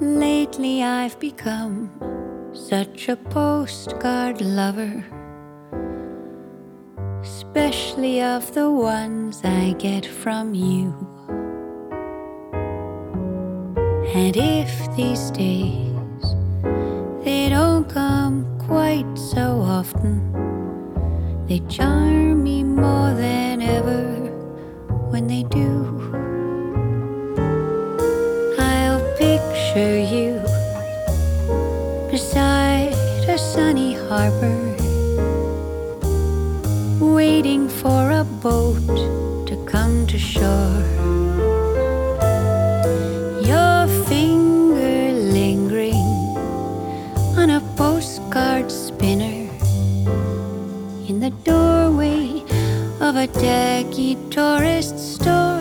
Lately I've become such a postcard lover, especially of the ones I get from you. And if these days they don't come quite so often, they charm me more than ever when they do. I'll picture you beside a sunny harbor, waiting for a boat to come to shore. Your finger lingering on a postcard spinner in the doorway of a tacky tourist store,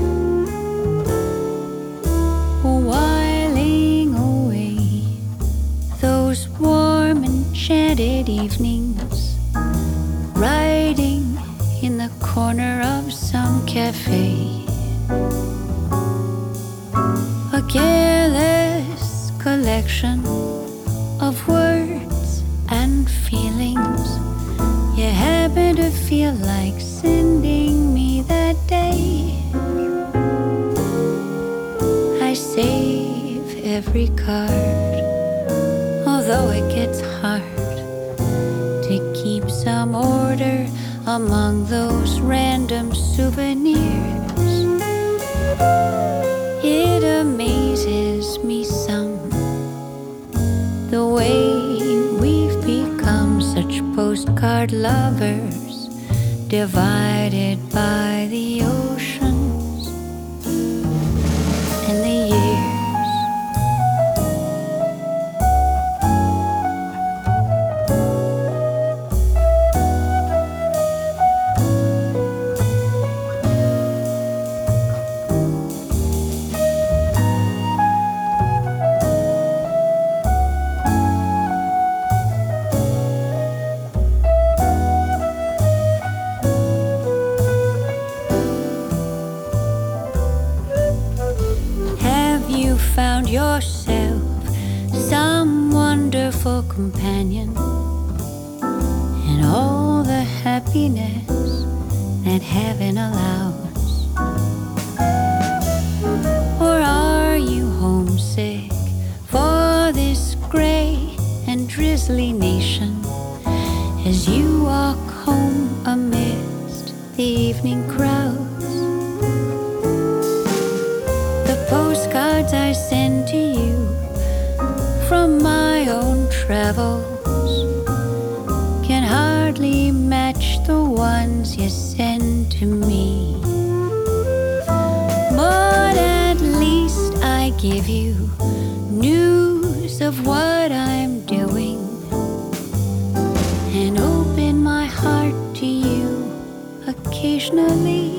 whiling away those warm enchanted evenings, writing in the corner of some cafe. A careless collection of words and feelings you happen to feel like sending me that day. I save every card, although it gets hard to keep some order among those random souvenirs. It amazes me some, the way we've become such postcard lovers, divided by the oceans and the years. Found yourself some wonderful companion and all the happiness that heaven allows? Or are you homesick for this gray and drizzly nation as you walk home amidst the evening crowds? Postcards I send to you from my own travels can hardly match the ones you send to me. But at least I give you news of what I'm doing and open my heart to you occasionally.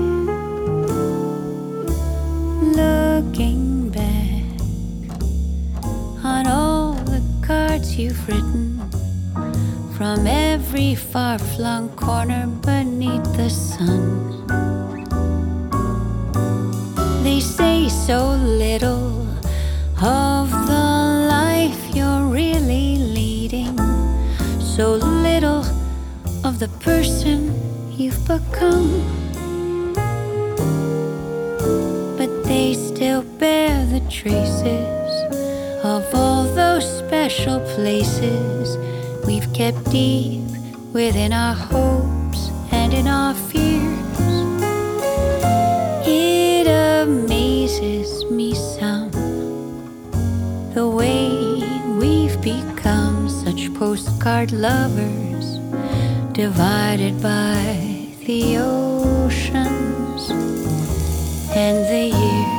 Looking back on all the cards you've written from every far-flung corner beneath the sun, they say so little of the life you're really leading, so little of the person you've become. But they still bear the traces of all those special places we've kept deep within our hopes and in our fears. It amazes me some, the way we've become such postcard lovers, divided by the oceans and the years.